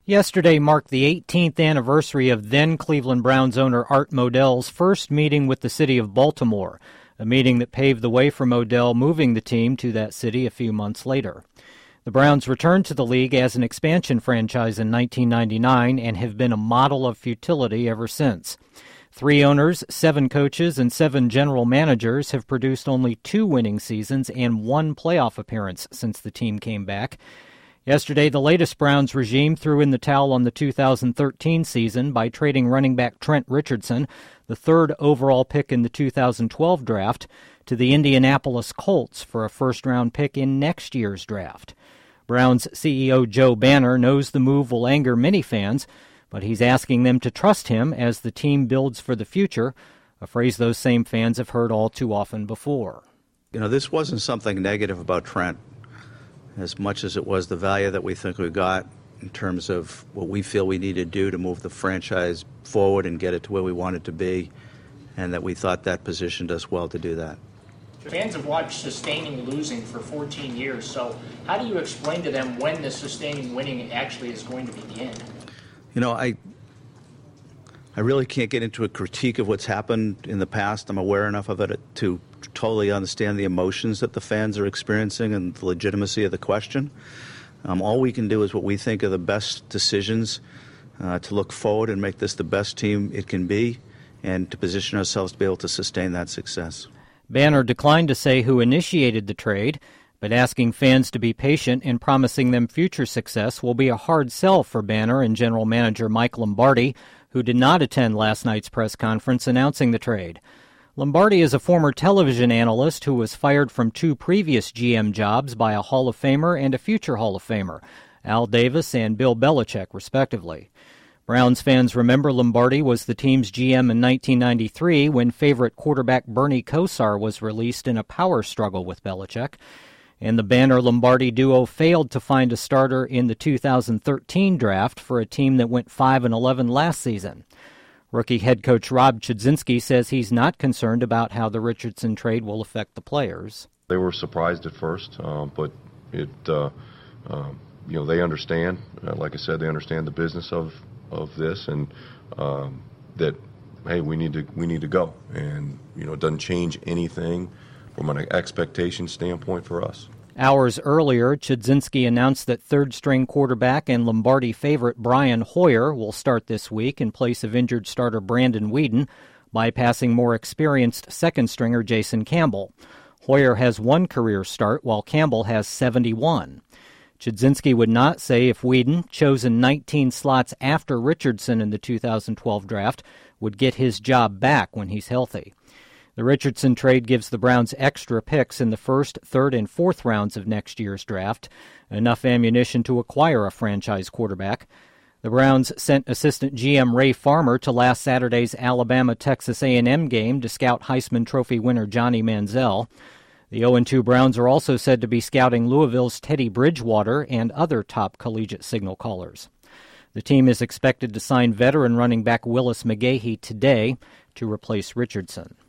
Yesterday marked the 18th anniversary of then Cleveland Browns owner Art Modell's first meeting with the city of Baltimore, a meeting that paved the way for Modell moving the team to that city a few months later. The Browns returned to the league as an expansion franchise in 1999 and have been a model of futility ever since. 3 owners, 7 coaches, and 7 general managers have produced only 2 winning seasons and 1 playoff appearance since the team came back. Yesterday, the latest Browns regime threw in the towel on the 2013 season by trading running back Trent Richardson, the 3rd overall pick in the 2012 draft, to the Indianapolis Colts for a first-round pick in next year's draft. Browns CEO Joe Banner knows the move will anger many fans, but he's asking them to trust him as the team builds for the future, a phrase those same fans have heard all too often before. This wasn't something negative about Trent, as much as it was the value that we think we got in terms of what we feel we need to do to move the franchise forward and get it to where we want it to be, and that we thought that positioned us well to do that. Fans have watched sustaining losing for 14 years, so how do you explain to them when the sustaining winning actually is going to begin? I really can't get into a critique of what's happened in the past. I'm aware enough of it to totally understand the emotions that the fans are experiencing and the legitimacy of the question. All we can do is what we think are the best decisions to look forward and make this the best team it can be and to position ourselves to be able to sustain that success. Banner declined to say who initiated the trade, but asking fans to be patient and promising them future success will be a hard sell for Banner and general manager Mike Lombardi, who did not attend last night's press conference announcing the trade. Lombardi is a former television analyst who was fired from 2 previous GM jobs by a Hall of Famer and a future Hall of Famer, Al Davis and Bill Belichick, respectively. Browns fans remember Lombardi was the team's GM in 1993 when favorite quarterback Bernie Kosar was released in a power struggle with Belichick. And the Banner-Lombardi duo failed to find a starter in the 2013 draft for a team that went 5-11 last season. Rookie head coach Rob Chudzinski says he's not concerned about how the Richardson trade will affect the players. They were surprised at first, but they understand. Like I said, they understand the business of this, and that hey, we need to go, and it doesn't change anything from an expectation standpoint for us. Hours earlier, Chudzinski announced that third-string quarterback and Lombardi favorite Brian Hoyer will start this week in place of injured starter Brandon Weeden, bypassing more experienced second-stringer Jason Campbell. Hoyer has 1 career start, while Campbell has 71. Chudzinski would not say if Weeden, chosen 19 slots after Richardson in the 2012 draft, would get his job back when he's healthy. The Richardson trade gives the Browns extra picks in the 1st, 3rd, and 4th rounds of next year's draft, enough ammunition to acquire a franchise quarterback. The Browns sent assistant GM Ray Farmer to last Saturday's Alabama-Texas A&M game to scout Heisman Trophy winner Johnny Manziel. The 0-2 Browns are also said to be scouting Louisville's Teddy Bridgewater and other top collegiate signal callers. The team is expected to sign veteran running back Willis McGahee today to replace Richardson.